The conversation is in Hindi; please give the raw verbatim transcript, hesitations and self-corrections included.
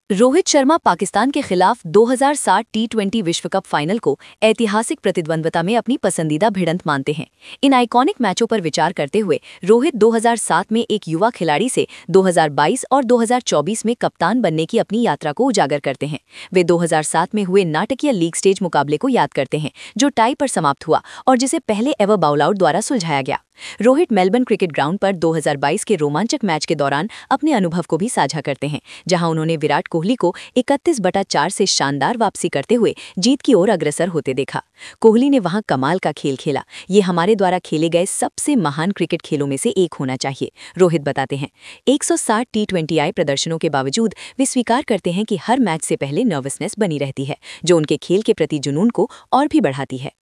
रोहित शर्मा पाकिस्तान के खिलाफ दो हज़ार सात टी ट्वेंटी विश्व कप फाइनल को ऐतिहासिक प्रतिद्वंद्विता में अपनी पसंदीदा भिड़ंत मानते हैं। इन आइकॉनिक मैचों पर विचार करते हुए रोहित दो हज़ार सात में एक युवा खिलाड़ी से दो हज़ार बाईस और दो हज़ार चौबीस में कप्तान बनने की अपनी यात्रा को उजागर करते हैं। वे दो हज़ार सात में हुए नाटकीय लीग स्टेज मुकाबले को याद करते हैं, जो टाई पर समाप्त हुआ और जिसे पहले एवर बाउलआउट द्वारा सुलझाया गया। रोहित मेलबर्न क्रिकेट ग्राउंड पर दो हज़ार बाईस के रोमांचक मैच के दौरान अपने अनुभव को भी साझा करते हैं, जहां उन्होंने विराट कोहली को इकतीस बटा चार से शानदार वापसी करते हुए जीत की ओर अग्रसर होते देखा। कोहली ने वहां कमाल का खेल खेला। ये हमारे द्वारा खेले गए सबसे महान क्रिकेट खेलों में से एक होना चाहिए, रोहित बताते हैं। एक सौ साठ टी ट्वेंटी आई प्रदर्शनों के बावजूद वे स्वीकार करते हैं कि हर मैच से पहले नर्वसनेस बनी रहती है, जो उनके खेल के प्रति जुनून को और भी बढ़ाती है।